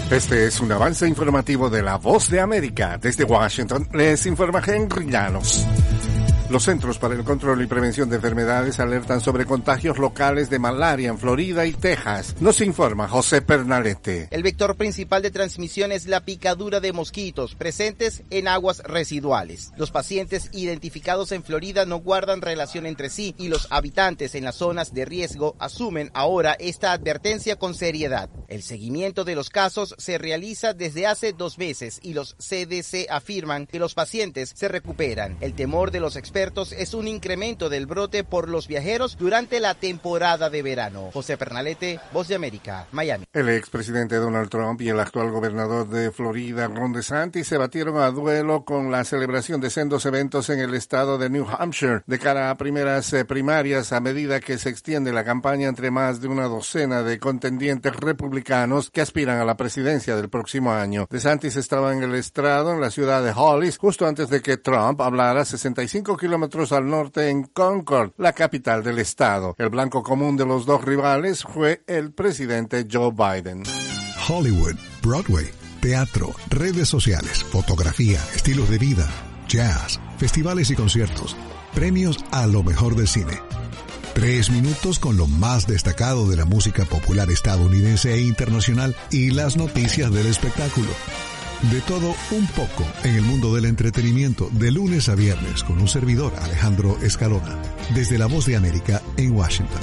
Este es un avance informativo de La Voz de América. Desde Washington les informa Henry Llanos. Los Centros para el Control y Prevención de Enfermedades alertan sobre contagios locales de malaria en Florida y Texas. Nos informa José Pernalete. El vector principal de transmisión es la picadura de mosquitos presentes en aguas residuales. Los pacientes identificados en Florida no guardan relación entre sí y los habitantes en las zonas de riesgo asumen ahora esta advertencia con seriedad. El seguimiento de los casos se realiza desde hace 2 meses y los CDC afirman que los pacientes se recuperan. El temor de los expertos es un incremento del brote por los viajeros durante la temporada de verano. José Pernalete, Voz de América, Miami. El expresidente Donald Trump y el actual gobernador de Florida, Ron DeSantis, se batieron a duelo con la celebración de sendos eventos en el estado de New Hampshire de cara a primeras primarias a medida que se extiende la campaña entre más de una docena de contendientes republicanos que aspiran a la presidencia del próximo año. DeSantis estaba en el estrado en la ciudad de Hollis justo antes de que Trump hablara 65 kilómetros al norte en Concord, la capital del estado. El blanco común de los dos rivales fue el presidente Joe Biden. Hollywood, Broadway, teatro, redes sociales, fotografía, estilos de vida, jazz, festivales y conciertos, premios a lo mejor del cine. 3 minutos con lo más destacado de la música popular estadounidense e internacional y las noticias del espectáculo. De todo un poco en el mundo del entretenimiento, de lunes a viernes, con un servidor, Alejandro Escalona, desde La Voz de América en Washington.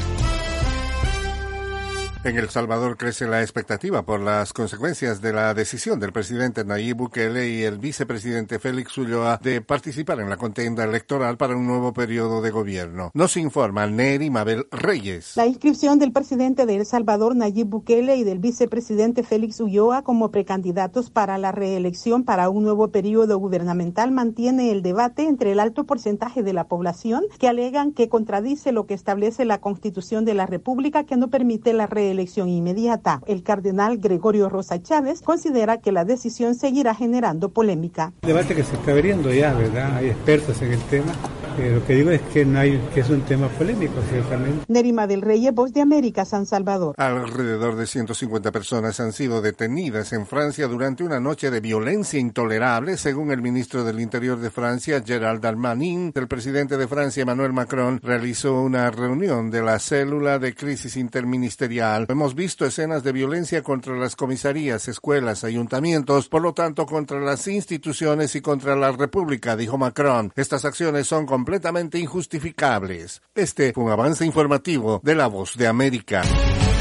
En El Salvador crece la expectativa por las consecuencias de la decisión del presidente Nayib Bukele y el vicepresidente Félix Ulloa de participar en la contienda electoral para un nuevo periodo de gobierno. Nos informa Neri Mabel Reyes. La inscripción del presidente de El Salvador, Nayib Bukele, y del vicepresidente Félix Ulloa como precandidatos para la reelección para un nuevo periodo gubernamental mantiene el debate entre el alto porcentaje de la población que alegan que contradice lo que establece la Constitución de la República, que no permite la reelección inmediata. El cardenal Gregorio Rosa Chávez considera que la decisión seguirá generando polémica. Debate que se está abriendo ya, ¿verdad? Hay expertos en el tema. Lo que digo es que es un tema polémico, ciertamente. Nerima del Reyes, Voz de América, San Salvador. Alrededor de 150 personas han sido detenidas en Francia durante una noche de violencia intolerable, según el ministro del Interior de Francia, Gérald Darmanin. El presidente de Francia, Emmanuel Macron, realizó una reunión de la célula de crisis interministerial. Hemos visto escenas de violencia contra las comisarías, escuelas, ayuntamientos, por lo tanto contra las instituciones y contra la República, dijo Macron. Estas acciones son completamente injustificables. Este fue un avance informativo de La Voz de América.